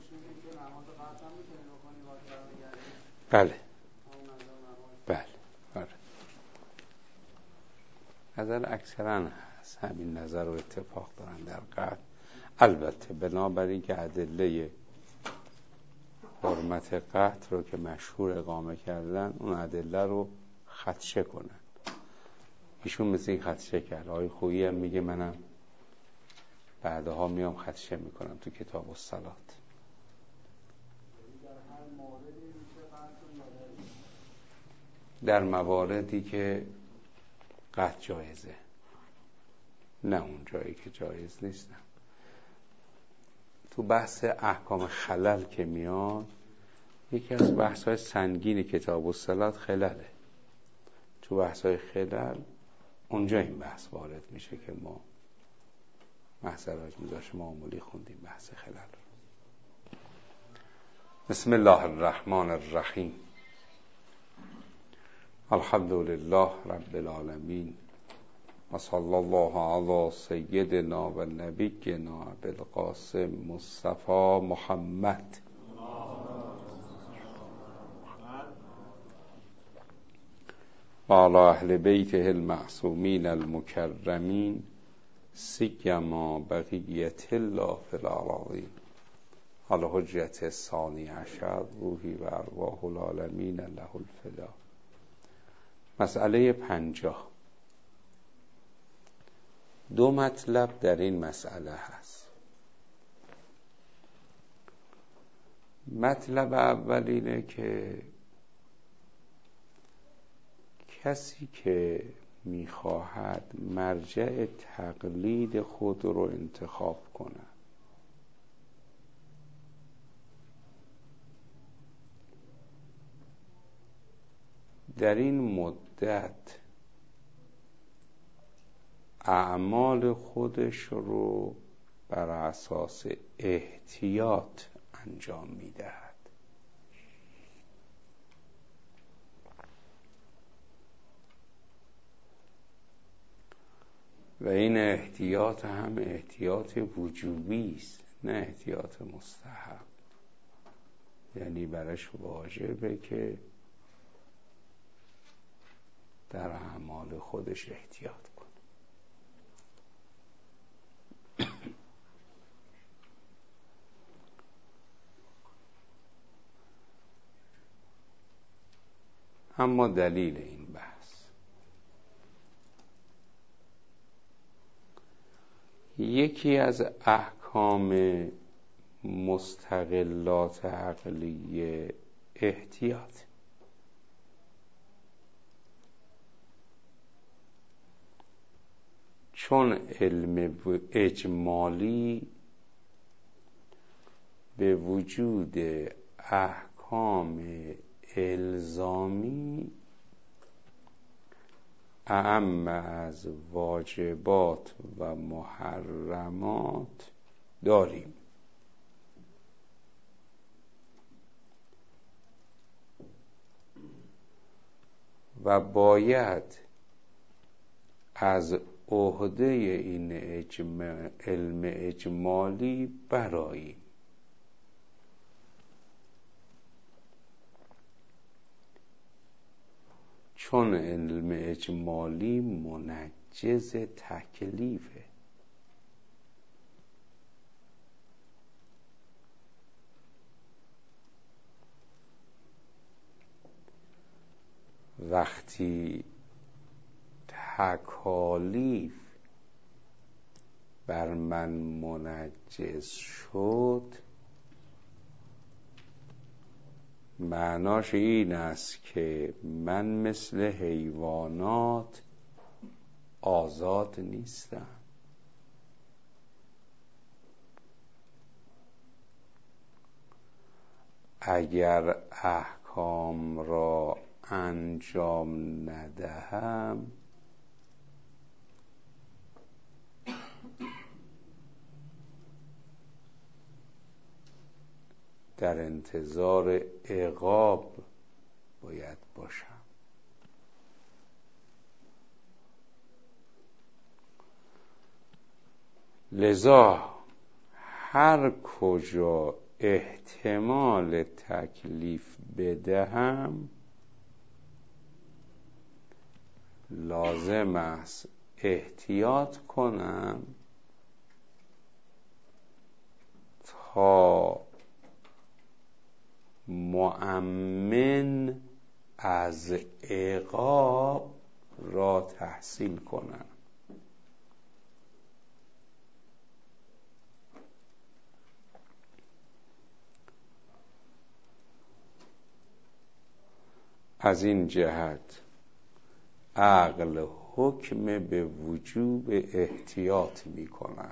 بله بله آره. نظر اکثرا هست، همین نظر رو اتفاق دارن در قطع. البته بنابراین که ادله حرمت قطع رو که مشهور اقامه کردن، اون ادله رو خدشه کنن. ایشون مثل این خدشه کرد. آقای خویی هم میگه منم بعدها میام خدشه میکنم تو کتاب الصلات. در مواردی که قطع جایزه، نه اون جایی که جایز نیست. تو بحث احکام خلل که میاد، یکی از بحث‌های سنگین کتاب الصلات خلله. تو بحث‌های خلل اونجا این بحث وارد میشه که ما محضرات میذاشه معمولی خوندیم بحث خلل رو. بسم الله الرحمن الرحیم. الحمد لله رب العالمین و صلی الله علی سیدنا و نبینا ابوالقاسم مصطفی محمد و علی اهل بیته المعصومین المکرمین سیما بقیت الله فی الارضین علی حجت الثانی عشر روحی و ارواح العالمین له الفدا. مسئله 50. دو مطلب در این مسئله هست. مطلب اول اینه که کسی که میخواهد مرجع تقلید خود رو انتخاب کنه، در این مدت اعمال خودش رو بر اساس احتیاط انجام میدهد. و این احتیاط هم احتیاط وجوبی است، نه احتیاط مستحب. یعنی برش واجبه که در اعمال خودش احتیاط کنه. اما دلیل این بحث، یکی از احکام مستقلات عقلیه احتیاط. چون علم اجمالی به وجود احکام الزامی اعم از واجبات و محرمات داریم. و باید از عهده این علم اجمالی برآییم. چون علم اجمالی منجز تکلیفه. وقتی تکالیف بر من منجز شد، معناش این است که من مثل حیوانات آزاد نیستم. اگر احکام را انجام ندهم در انتظار عقاب باید باشم. لذا هر کجا احتمال تکلیف بدهم لازم است احتیاط کنم تا مؤمن از عقاب را تحصیل کنم. از این جهت عقل حکم به وجوب احتیاط می کند.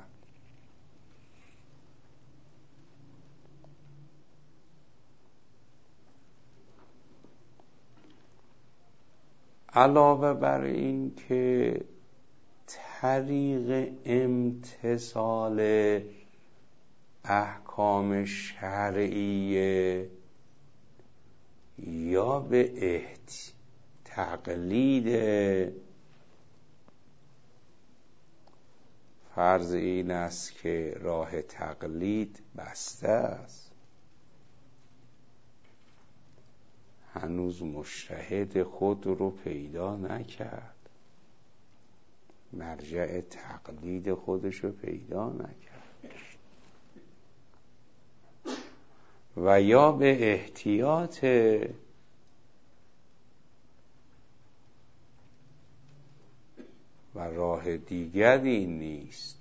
علاوه بر این که طریق امتثال احکام شرعیه یا به تقلید، فرض این است که راه تقلید بسته است، هنوز مجتهد خود رو پیدا نکرد، مرجع تقلید خودش رو پیدا نکرد، و یا به احتیاط و راه دیگری نیست،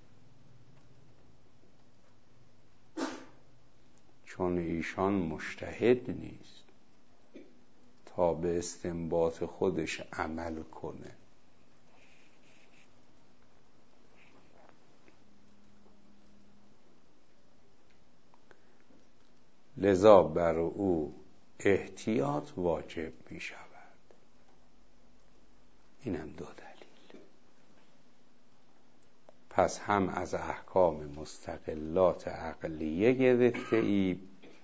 چون ایشان مجتهد نیست تا به استنباط خودش عمل کنه. لذا بر او احتیاط واجب می شود. اینم دو دلیل. پس هم از احکام مستقلات عقلیه گرفته ای،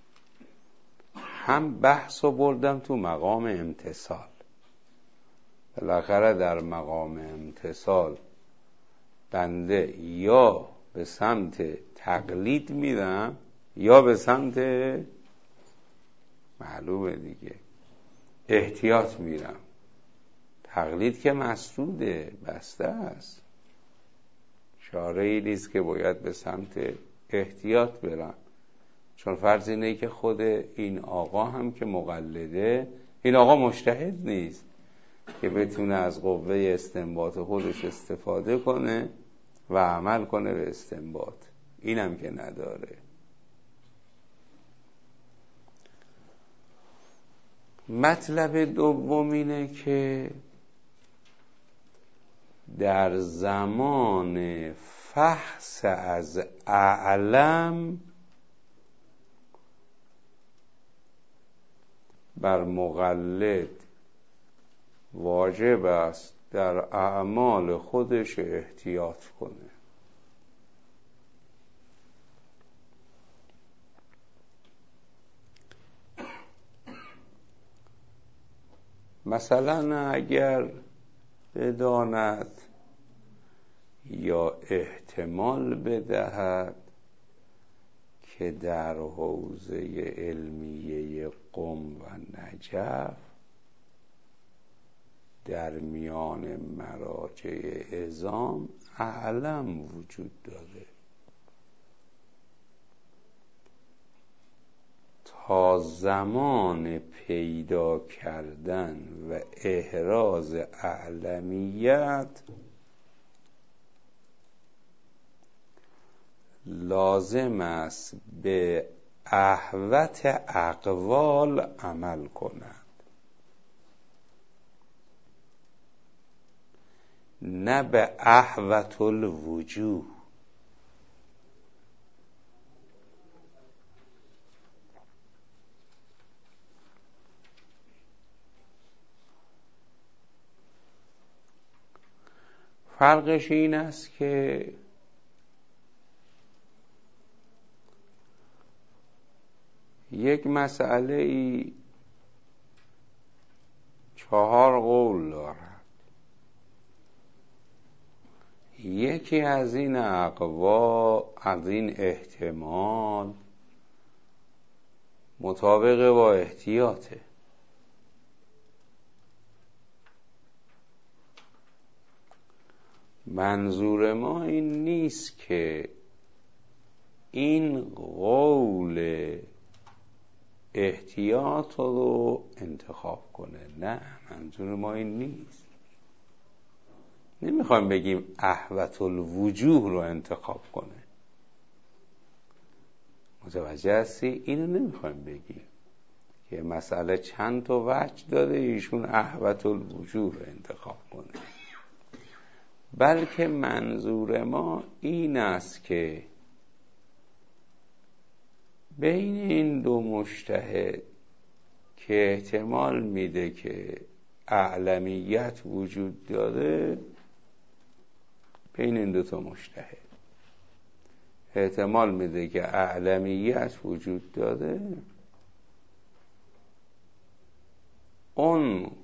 هم بحث رو بردم تو مقام امتثال. بالاخره در مقام امتثال بنده یا به سمت تقلید میرم یا به سمت معلومه دیگه احتیاط میرم. تقلید که مسدوده، بسته است، چاره‌ای نیست که باید به سمت احتیاط برم، چون فرض اینه که خود این آقا هم که مقلده، این آقا مجتهد نیست که بتونه از قوه استنباط خودش استفاده کنه و عمل کنه به استنباط، اینم که نداره. مطلب دوم اینه که در زمان فحص از اعلم بر مقلد واجب است در اعمال خودش احتیاط کنه. مثلا اگر بداند یا احتمال بدهد که در حوزه علمیه قم و نجف در میان مراجع عظام اعلم وجود داره، تا زمان پیدا کردن و احراز اعلمیت لازم است به احوط اقوال عمل کنند، نه به احوط الوجوه. فرقش این است که یک مسئله ای 4 قول دارد، یکی از این اقوال، از این احتمال مطابق با احتیاطه. منظور ما این نیست که این قول احتیاط رو انتخاب کنه، نه، منظور ما این نیست. نمیخوایم بگیم احوط الوجوه رو انتخاب کنه، متوجه هستی؟ اینو نمیخوایم بگیم که مسئله چند تا وجه داره ایشون احوط الوجوه رو انتخاب کنه، بلکه منظور ما این است که بین این دو مجتهد که احتمال میده که اعلمیت وجود داره، بین این دو تا مجتهد احتمال میده که اعلمیت وجود داره، اون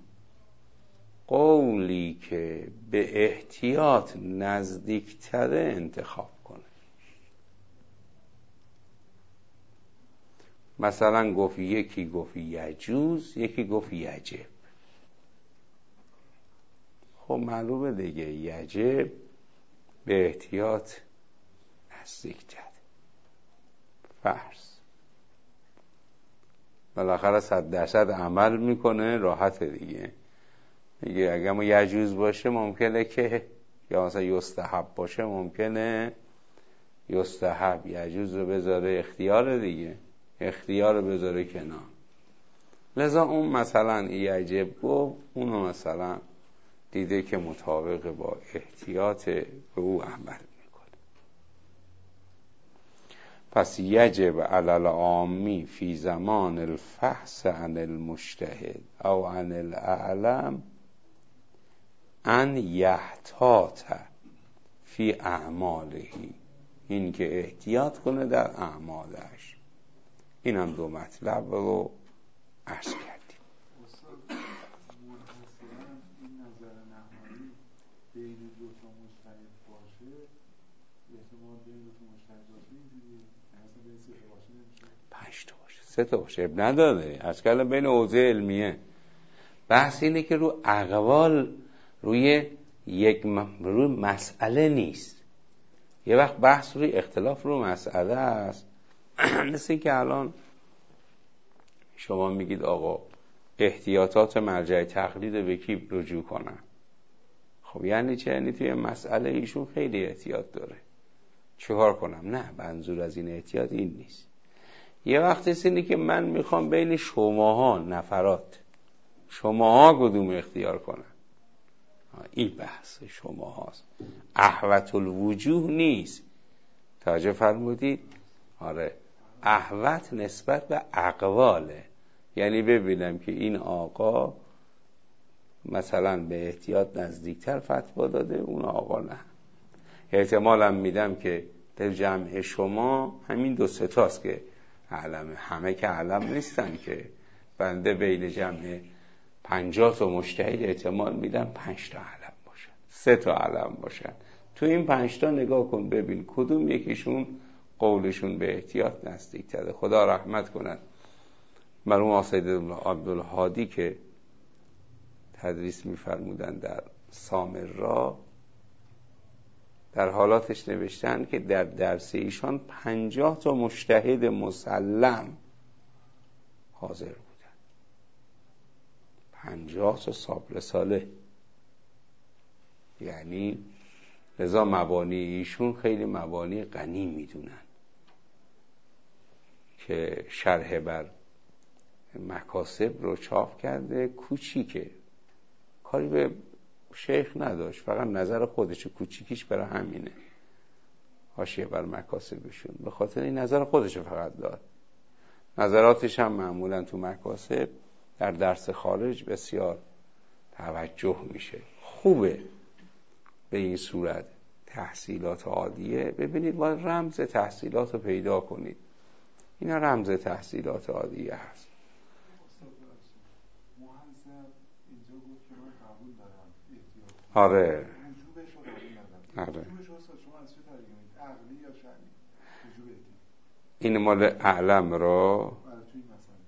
قولی که به احتیاط نزدیکتره انتخاب کنه. مثلا گفت یکی گفت یجوز، یکی گفت یجب. خب معلومه دیگه یجب به احتیاط نزدیکتره. فرض بالاخره 100% عمل میکنه، راحت دیگه. میگه اگه ما یجوز باشه ممکنه که، یا مثلا یستحب باشه ممکنه یستحب یجوز رو بذاره اختیار دیگه، اختیار رو بذاره کنار. لذا اون مثلا یجب گفت، اونو مثلا دیده که مطابق با احتیاط به او عمل میکنه. پس یجب علی العامی فی زمان الفحص عن المجتهد او عن الاعلم ان یحتاط فی اعماله، این که احتیاط کنه در اعمالش. این هم دو مطلب رو عرض کردیم. استاد منحصراً این نظر نهایی بین دو تا مجتهد باشه، احتمال بین دو تا مجتهد باشه اینجوری، مثلا بین 3 تا باشه نمیشه، 5 تا باشه، 3 تا باشه، اب نداره. از کلا بین حوزه علمیه. بحث اینه که رو اقوال روی روی مسئله نیست. یه وقت بحث روی اختلاف رو مسئله است. مثل که الان شما میگید آقا احتیاطات مرجع تقلید به کی رجوع کنن؟ خب یعنی چه؟ یعنی توی مسئله ایشون خیلی احتیاط داره، چیکار کنم؟ نه، منظور از این احتیاط این نیست. یه وقت اینه که من میخوام بین شماها نفرات، شماها کدوم اختیار کنن، این بحث شما هاست، احوط الوجوه نیست. توجه فرمودید؟ آره، احوط نسبت به اقواله، یعنی ببینم که این آقا مثلا به احتیاط نزدیکتر فتوا داده، اون آقا نه. احتمالم میدم که در جمع شما همین 2-3 تاست که علمه، همه که علم نیستن که. بنده بین جمع 50 تا مجتهد احتمال میدم 5 تا علم باشن، 3 تا علم باشن. تو این 5 تا نگاه کن ببین کدوم یکیشون قولشون به احتیاط نزدیک تره. خدا رحمت کنند مرحوم آسید عبدالهادی که تدریس می‌فرمودند در سامرا، در حالاتش نوشتن که در درس ایشان 50 تا مجتهد مسلم حاضر بودن، 50 تا صابر ساله. یعنی لذا مبانی ایشون خیلی مبانی غنی میدونن که شرح بر مکاسب رو چاپ کرده، کوچیکه، کاری به شیخ نداشت، فقط نظر خودش کوچیکیش برای همینه، حاشیه بر مکاسبشون، به خاطر این نظر خودش فقط داد. نظراتش هم معمولا تو مکاسب در درس خارج بسیار توجه میشه. خوبه به این صورت تحصیلات عالیه. ببینید باید رمز تحصیلات رو پیدا کنید، اینا رمز تحصیلات عالیه هست. اینجا گفت که من قبول دارم احتیاط. آره. وجوبش رو قبول ندارم. آره. وجوبش رو شما از چه طریقی میگید؟ عقلی یا شرعی؟ وجوب احتیاط. این مال اعلم رو. توی مسئله.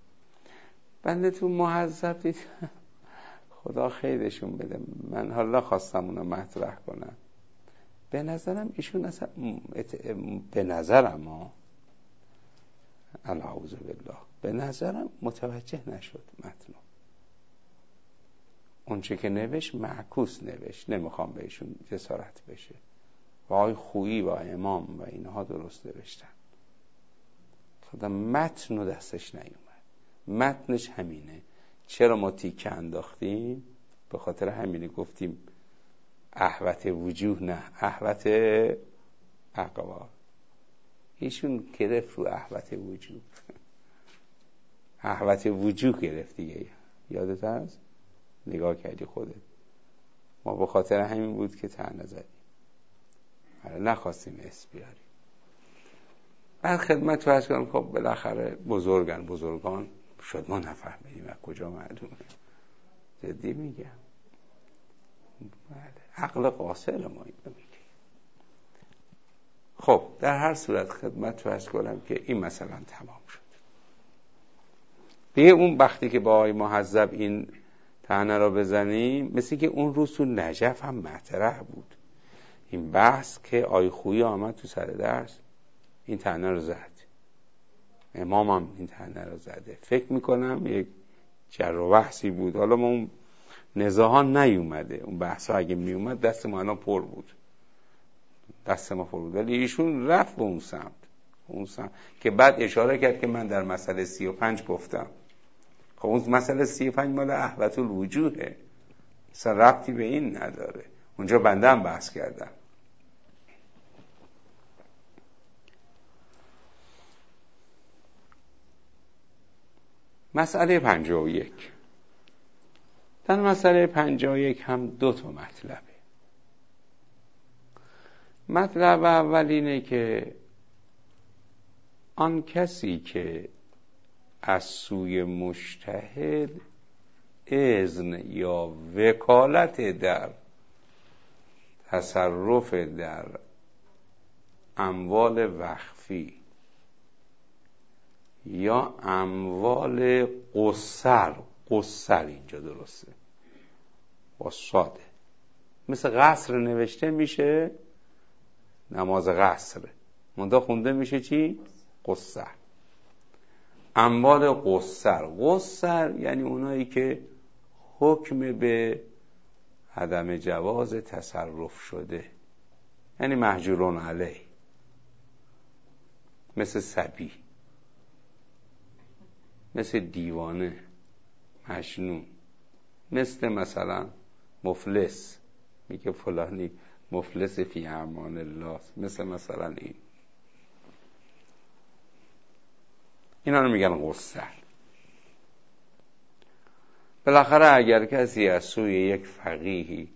بنده تو مهذب دید خدا خیرشون بده، من حالا خواستم اونو مطرح کنم. به نظرم ایشون اصلا به نظرم الاعوذ بالله، به نظرم متوجه نشد متنو. اون چه که نوشت معکوس نوشت، نمیخوام به ایشون جسارت بشه. و آقای خویی و امام و اینها درست نوشتن. خدا متنو دستش نیومد. متنش همینه. چرا ما تیکه انداختیم؟ به خاطر همینه گفتیم احوت وجوه نه، احوت اقوال. ایشون گرفت رو احوت وجوه. احوت وجوه گرفت دیگه. یادت هست؟ نگاه کردی خودت. ما به خاطر همین بود که طعنه زدیم. نخواستیم اسم بیاریم. بعد خدمت تو عرض کنم، خب بالاخره بزرگان شد ما نفهمیدیم از کجا معلومه. جدی میگم. عقل قاصر ما اینو میگه. خب در هر صورت خدمت تو عرض کنم که این مثلا تمام شد. دیگه اون وقتی که با آقای مهذب این طعنه را بزنیم، مثل که اون روز تو نجف هم مطرح بود این بحث که آقای خویی آمد تو سر درس این طعنه رو زد، امام هم این طعنه رو زده. فکر میکنم یک جر و بحثی بود. حالا ما اون نزاها نیومده، اون بحثا اگه میومد دست ما الان پر بود، ولی ایشون رفت به اون سمت که بعد اشاره کرد که من در مسئله 35 گفتم. خب اون مسئله 35 مال احوت الوجوهه، اصلا ربطی به این نداره. اونجا بنده هم بحث کردم. مسئله 51. در مسئله 51 هم 2 تا مطلبه. مطلب اول اینه که آن کسی که از سوی مجتهد اذن یا وکالت در تصرف در اموال وقفی یا اموال قصر اینجا درسته با صاده، مثل قصر نوشته میشه نماز قصر، منتها خونده میشه چی؟ قصر. اموال قصر یعنی اونایی که حکم به عدم جواز تصرف شده، یعنی محجورون علیه، مثل صبی، مثل دیوانه، مجنون، مثل مثلا مفلس، میگه فلانی مفلس فی امان الله، مثلا اینا رو میگن قصر. بالاخره اگر کسی از سوی یک فقیهی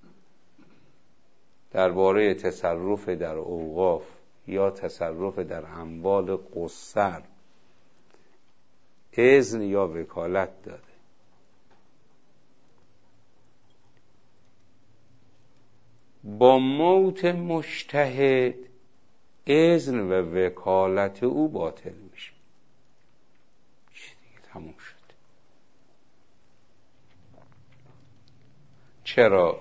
درباره تصرف در اوقاف یا تصرف در اموال قصر اذن یا وکالت داده، با موت مجتهد اذن و وکالت او باطل میشه. دیگه تموم شد. چرا؟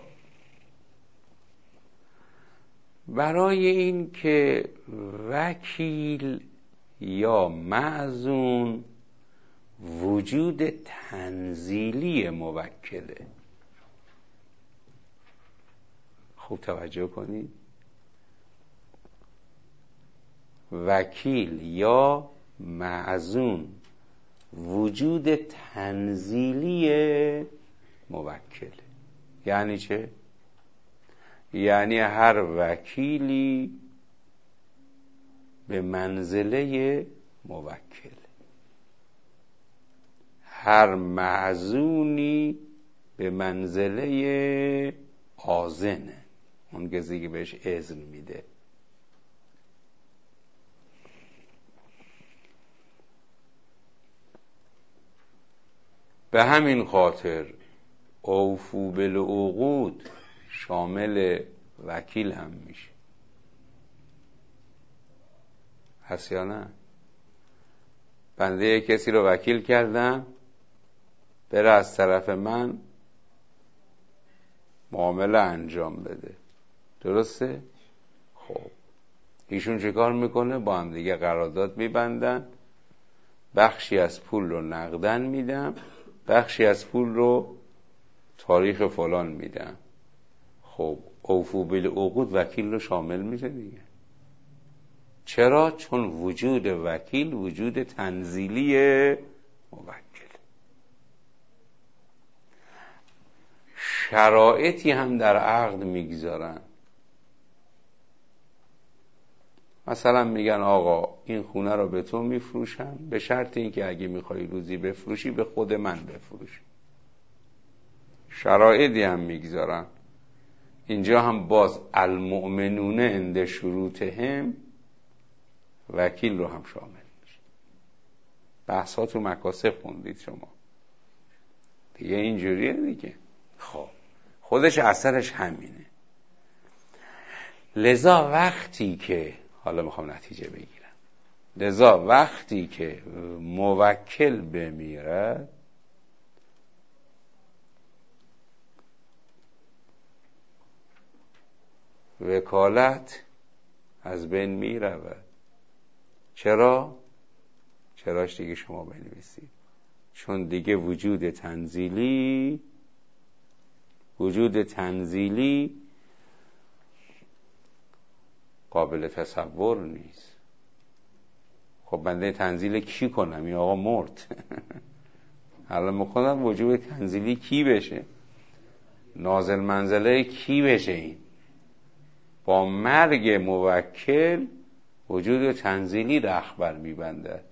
برای این که وکیل یا معزون وجود تنزیلی موکله. خوب توجه کنید، وکیل یا معزون وجود تنزیلی موکله. یعنی چه؟ یعنی هر وکیلی به منزله موکل، هر معزونی به منزله آذنه، اون کسی که بهش اذن میده. به همین خاطر اوفو بالعقود شامل وکیل هم میشه. هست یا نه؟ بنده کسی رو وکیل کردم، بره از طرف من معامله انجام بده. درسته؟ خب ایشون چه کار میکنه؟ با هم دیگه قرارداد میبندن، بخشی از پول رو نقدن میدم، بخشی از پول رو تاریخ فلان میدم. خب اوفو بالعقود وکیل رو شامل میشه دیگه. چرا؟ چون وجود وکیل وجود تنزیلی موکل. شرایطی هم در عقد میگذارن. مثلا میگن آقا این خونه رو به تو میفروشم به شرط اینکه اگه میخوای روزی بفروشی به خود من بفروشی. شرایطی هم میگذارن. اینجا هم باز المؤمنون عند شروطهم وکیل رو هم شامل میشه. بحثا تو مکاسب خوندید شما دیگه، اینجوریه دیگه. خب خودش اثرش همینه. لذا وقتی که حالا میخوام نتیجه بگیرم، لذا وقتی که موکل بمیرد وکالت از بین میرود. چرا؟ چراش دیگه شما بنویسید. چون دیگه وجود تنزیلی قابل تصور نیست. خب بنده تنزیل کی کنم؟ این آقا مرد. الان میخونم وجود تنزیلی کی بشه؟ نازل منزله کی بشه؟ این با مرگ موکل وجود تنزیلی رخ بر میبنده،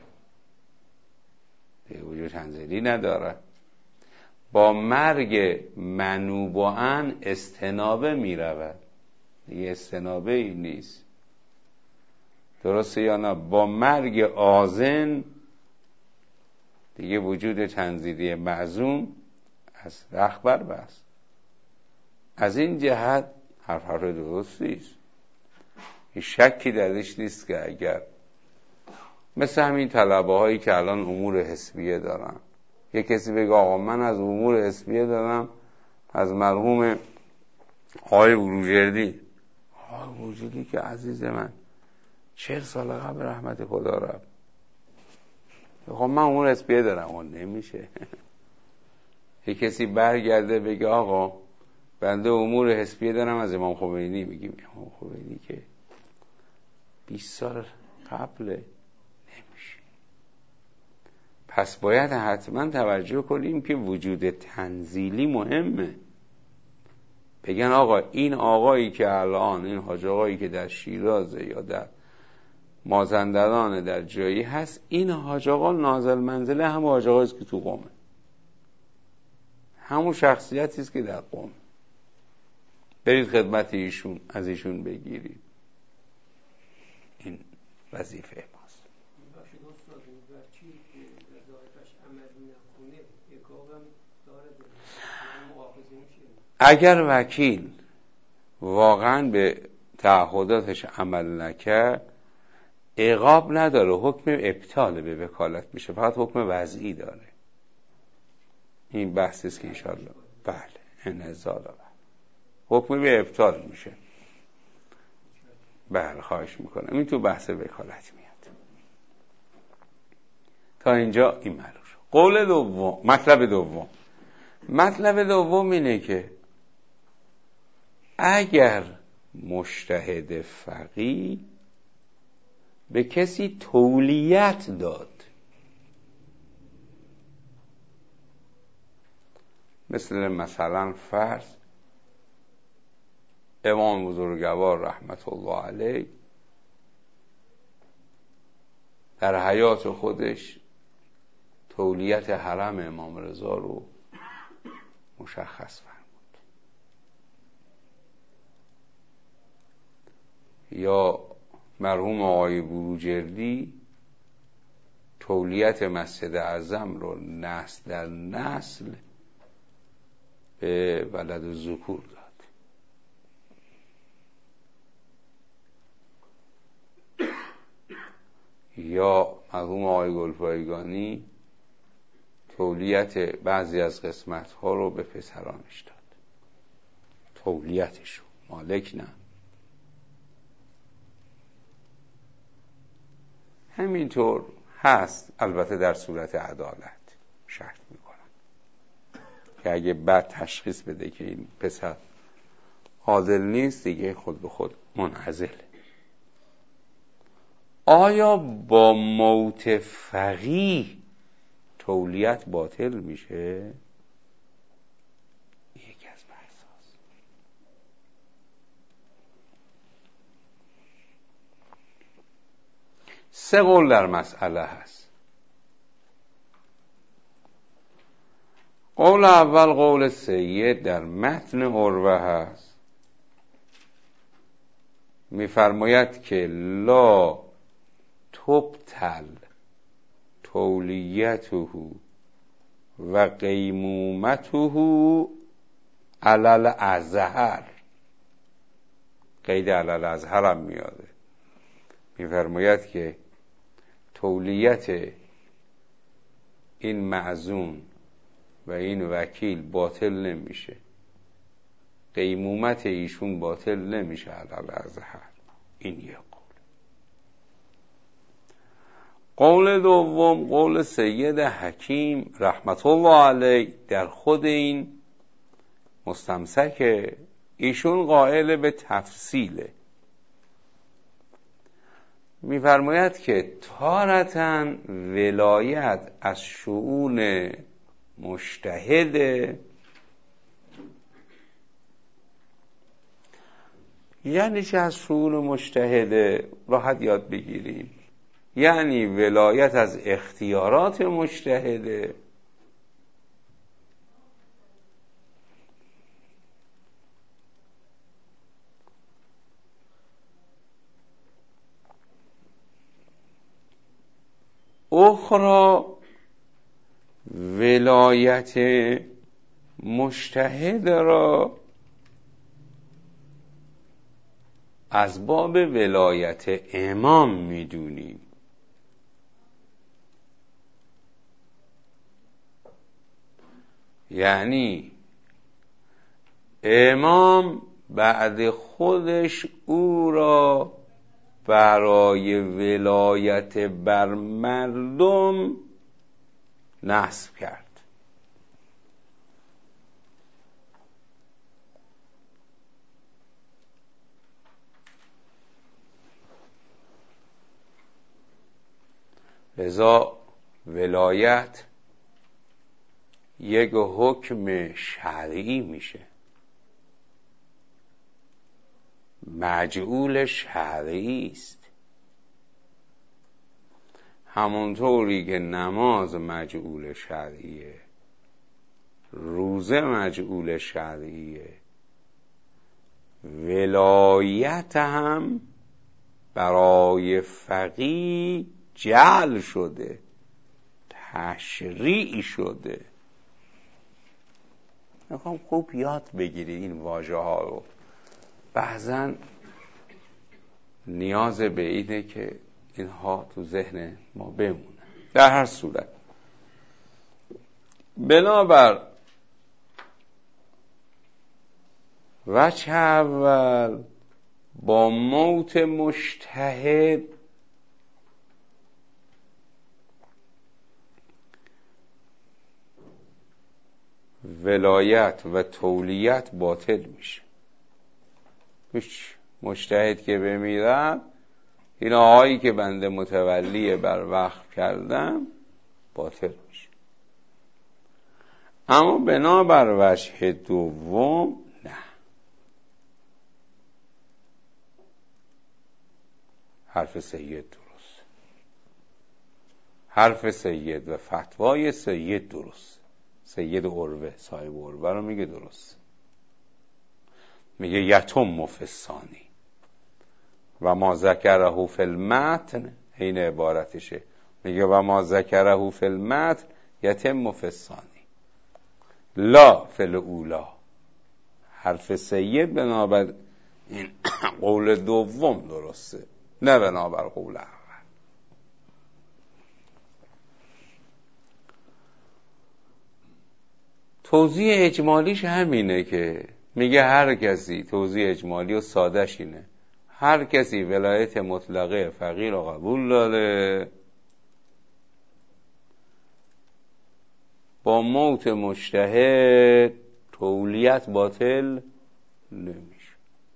وجود تنزیلی نداره. با مرگ منوبان استنابه میرود، دیگه استنابه ای نیست. درسته یا نه؟ با مرگ آذن دیگه وجود تنزیلی معزوم از رخ بر بست. از این جهت حرف درستیست، هیچ شکی درش نیست که اگر مثل همین طلبه هایی که الان امور حسبیه دارن، یه کسی بگه آقا من از امور حسبیه دارم از مرحوم آقای بروجردی. آقای بروجردی که عزیز من 40 سال قبل رحمت خدا رفت. خب من امور حسبیه دارم. نمیشه. یه کسی برگرده بگه آقا بنده امور حسبیه دارم از امام خمینی، میگیم امام خمینی که 20 سال قبله. نمیشه. پس باید حتما توجه کنیم که وجود تنزیلی مهمه. بگن آقا این آقایی که الان، این حاج آقایی که در شیرازه یا در مازندران در جایی هست، این حاج آقا نازل منزله همون حاج آقاییست که تو قومه، همون شخصیتی است که در قوم. برید خدمت ایشون، از ایشون بگیرید. این وظیفه ماست. اگر وکیل واقعا به تعهداتش عمل نکرد عقاب نداره، حکم ابطال به وکالت میشه، فقط حکم وضعی داره. این بحثی است که انشاءالله بله انزال حکم به ابطال میشه. بله خواهش میکنم. این تو بحث وکالت میاد. تا اینجا این معلوم شد. قول دوم، مطلب دوم اینه که اگر مجتهد فقیه به کسی تولیت داد، مثلا فرض امام بزرگوار رحمت الله علیه در حیات خودش تولیت حرم امام رضا رو مشخص فرمود، یا مرحوم آقای بروجردی تولیت مسجد اعظم رو نسل در نسل به ولد الذکور داد. یا مرحوم آقای گلپایگانی تولیت بعضی از قسمت ها رو به پسرانش داد، تولیتش رو، مالک نه. همینطور هست، البته در صورت عدالت شرط میکنم که اگه بعد تشخیص بده که این پسر عادل نیست، دیگه خود به خود منعزله. آیا با موت فقیه تولیت باطل میشه؟ یکی از بحثاست. سه قول در مسئله هست. قول اول قول سید در متن عروه هست، میفرماید که لا تبطل تولیته و قیمومته علل ازهر. قید علل ازهر هم میاده، میفرماید که تولیت این معزون و این وکیل باطل نمیشه، قیمومت ایشون باطل نمیشه علل ازهر. این یک قول دوم قول سید حکیم رحمت الله علیه در خود این مستمسک، ایشون قائل به تفصیله. میفرماید که تارتاً ولایت از شؤون مجتهده. یعنی چه از شؤون مجتهده؟ راحت یاد بگیریم. یعنی ولایت از اختیارات مجتهده. اخرى ولایت مجتهد را از باب ولایت امام میدونیم. یعنی امام بعد خودش او را برای ولایت بر مردم نصب کرد. لذا ولایت یک حکم شرعی میشه، مجعول شرعی است. همونطوری که نماز مجعول شرعیه، روزه مجعول شرعیه، ولایت هم برای فقیه جعل شده، تشریع شده. میخوام خوب یاد بگیرید این واژه ها رو. بعضن نیاز به اینه که اینها تو ذهن ما بمونه. در هر صورت بنابر وجه اول با موت مجتهد ولایت و تولیت باطل میشه. هیچ مجتهد که بمیرد، این آقایی که بنده متولی بر وقف کردم، باطل میشه. اما بنابر وجه دوم نه. حرف سید درست، حرف سید و فتوای سید درست. سید عروه، صاحب عروه رو میگه درست، میگه یتم فی الثانی و ما ذکره فی المتن، این عبارتشه، میگه و ما ذکره فی المتن یتم فی الثانی لا فی الاولی. حرف سید بنابر این قول دوم درسته، نه بنابر قول اول. توضیح اجمالیش همینه که میگه هر کسی، توضیح اجمالی و سادهش اینه، هر کسی ولایت مطلقه فقیر رو قبول داره با موت مجتهد تولیت باطل نمیشه،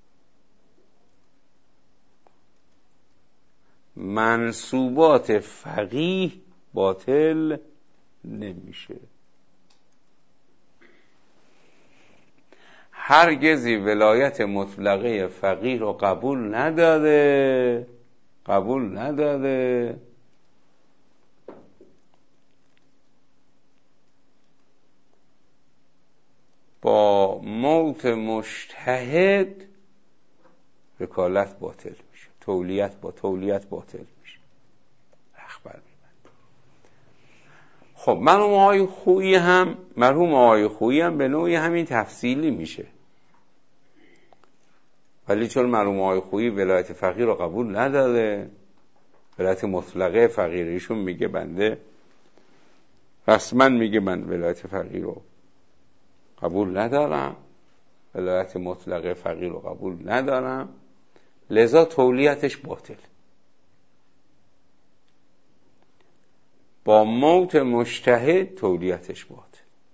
منصوبات فقیه باطل نمیشه. هرگزی ولایت مطلقه فقیه رو قبول نداره با موت مجتهد وکالت باطل میشه، تولیت باطل میشه، رخبر میبند. خب مرحوم آقای خویی هم به نوعی همین تفصیلی میشه، ولی چون مرحوم آقای خویی ولایت فقیه رو قبول نداره، ولایت مطلقه فقیه، ایشون میگه بنده رسما میگه من ولایت فقیه رو قبول ندارم، ولایت مطلقه فقیه رو قبول ندارم، لذا تولیتش باطل، با موت مجتهد تولیتش باطل.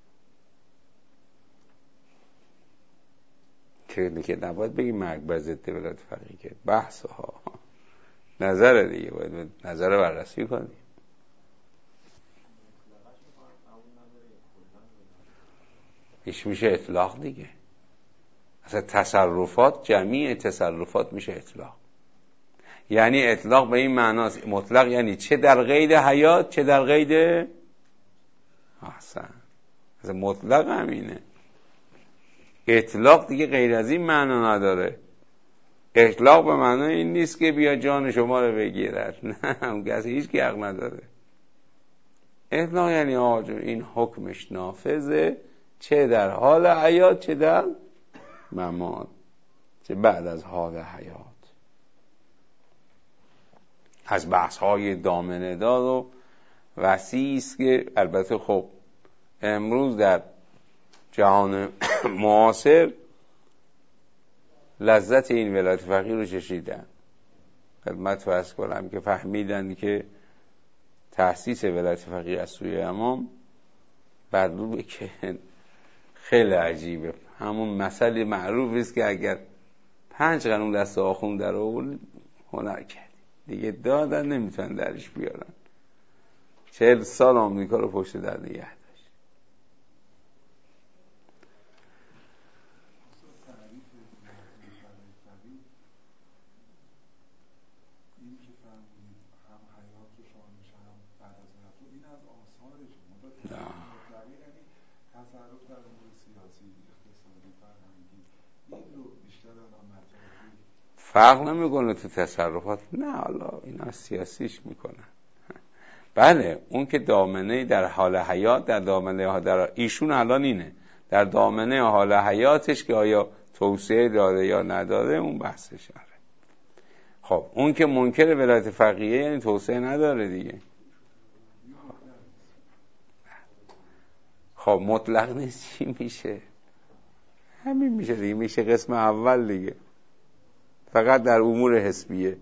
که نباید بگی مرگ بر ضد ولایت فقیه، که بحث ها نظر دیگه باید نظر بررسی کنی. ایش میشه اطلاق دیگه، اصلا تصرفات، جمعی تصرفات میشه اطلاق. یعنی اطلاق به این معناست مطلق یعنی چه در قید حیات چه در قید احسن، اصلا مطلق همینه. اطلاق دیگه غیر از این معنا نداره. اطلاق به معنای این نیست که بیا جان شما رو بگیرد، نه، اون کسی هیچ کی حق نداره. اطلاق یعنی آقا این حکمش نافذه، چه در حال حیات چه در ممات، چه بعد از حال حیات. از بحث های دامنه دار و وسیع است که البته خب امروز در جهان معاصر لذت این ولایت فقیه رو چشیدن. خدمت فرض کنم که فهمیدن که تأسیس ولایت فقیه از سوی امام بدلوبه که خیلی عجیبه. همون مسئله معروف است که اگر 5 قانون دست آخون در آورد هنر کرد دیگه، دادن نمیتونن درش بیارن. 40 سال آمریکا رو پشت در نگه داشت. این که فرمودید هم حیات رو شامل میشه هم بعد از حیات رو، این از آثارش مطلقی، یعنی تصرف در امور سیاسی، اقتصادی، فرهنگی، این رو بیشتر الان مطرحی فرق نمیکنه تو تصرفات. نه حالا اینا سیاسیش میکنن. بله اون که دامنه در حال حیات، در دامنه در ایشون الان اینه، در دامنه حال حیاتش که آیا توسعه داره یا نداره اون بحثش آره. خب اون که منکر ولایت فقیه یعنی توسعه نداره دیگه. خب مطلق نیست چی میشه؟ همین میشه دیگه، میشه قسم اول دیگه، فقط در امور حسبیه.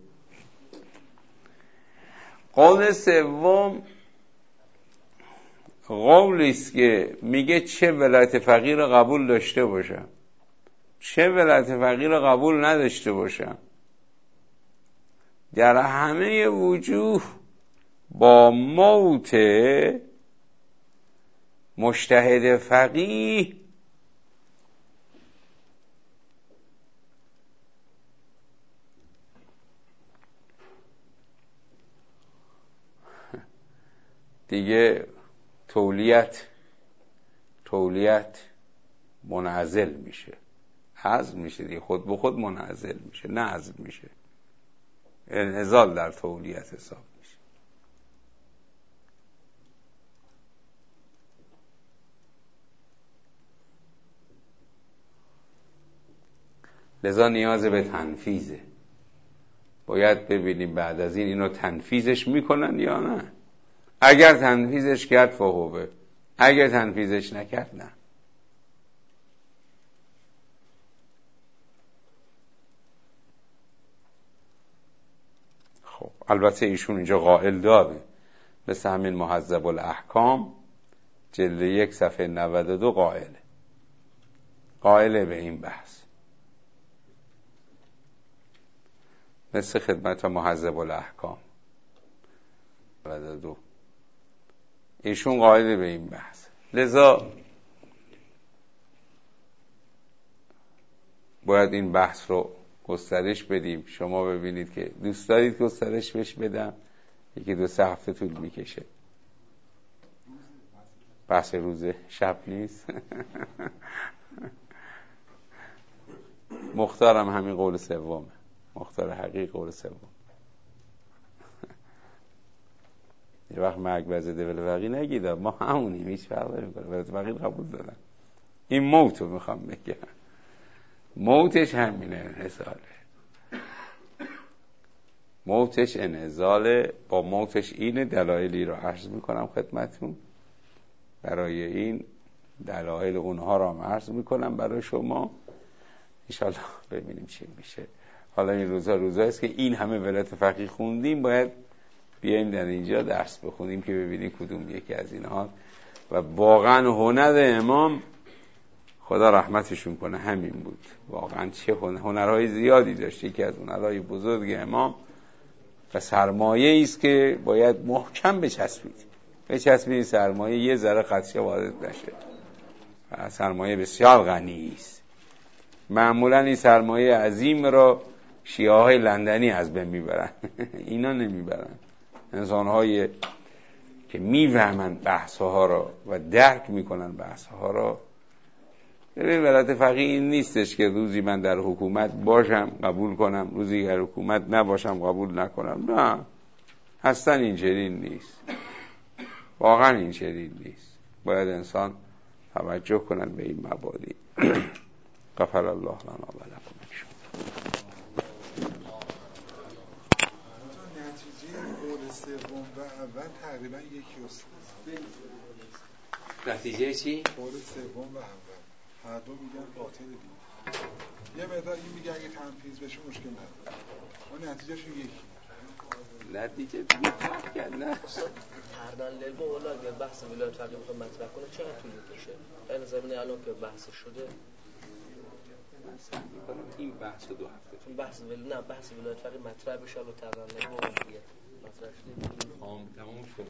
قول سوم قولی است که میگه چه ولایت فقیه رو قبول داشته باشم چه ولایت فقیه رو قبول نداشته باشم، در همه وجوه با موت مجتهد فقیه دیگه تولیت منعزل میشه، حذف میشه دیگه، خود به خود منعزل میشه، نه حذف میشه، انعزال در تولیت حساب میشه. لذا نیاز به تنفیذه. باید ببینیم بعد از این اینو تنفیذش میکنن یا نه. اگر تنفیذش کرد فهوبه، اگر تنفیذش نکرد نه. خب البته ایشون اینجا قائل داره، مثل همین مهذب الاحکام جلد 1 صفحه 92 قائله به این بحث، مثل خدمت مهذب الاحکام 92 ایشون قائل به این بحث. لذا باید این بحث رو گسترش بدیم. شما ببینید که دوست دارید گسترش بهش بدم، 1-2 هفته طول میکشه. بحث روزه، شب نیست. مختارم همین قول سومه، مختار حقیق قول سوم. یه وقت مرگ وزده ولفقی نگید، ما همونیم، هیچ فرق نمیکنه. ولفقی قبول دارن. این موت رو میخوام بگم، موتش همینه، انعزاله. موتش انعزاله. با موتش اینه. دلایلی رو عرض میکنم خدمتون، برای این دلایل اونها رو هم عرض میکنم برای شما، انشالله ببینیم چی میشه. حالا این روزهاییست که این همه ولایت فقیه خوندیم، باید بیایم در اینجا درس بخونیم که ببینیم کدوم یکی از اینها. و واقعا هنر امام، خدا رحمتشون کنه، همین بود. واقعا چه هنرهای زیادی داشت. یکی از هنرهای بزرگ امام و سرمایه است که باید محکم بچسبید. سرمایه یه ذره خدشه وارد نشه. سرمایه بسیار غنی است. معمولا این سرمایه عظیم را شیعه‌های لندنی از بین میبرن. اینا نمیبرن. انسان‌های که میفهمن بحث‌ها را و درک میکنن بحث‌ها را. ببین ولایت فقیه این نیستش که روزی من در حکومت باشم قبول کنم، روزی در حکومت نباشم قبول نکنم. نه، اصلا این چنین نیست. واقعا این چنین نیست. باید انسان توجه کنن به این مبادی. غفر الله لنا و لکم. نتیجه قول سوم و اول تقریبا یکی است. نتیجه چی؟ قول سوم و اول هر دو میگن باطل دیگه. یه مقدار این میگه اگه تنفیذ بشه مشکل نداره، اما نتیجهشون یکی. نتیجه دیگه فرق کرد. نه هردن لیل اولا اگر بحث ولایت فقیه بخواد مطرح کنه چقدر طول میکشه؟ این زمینه الان که بحث شده این بحث 2 هفته بحث ولایت فقیه مطرح بشه، الان هردن لیل اولا دیگه مطرح شده. تمام شد.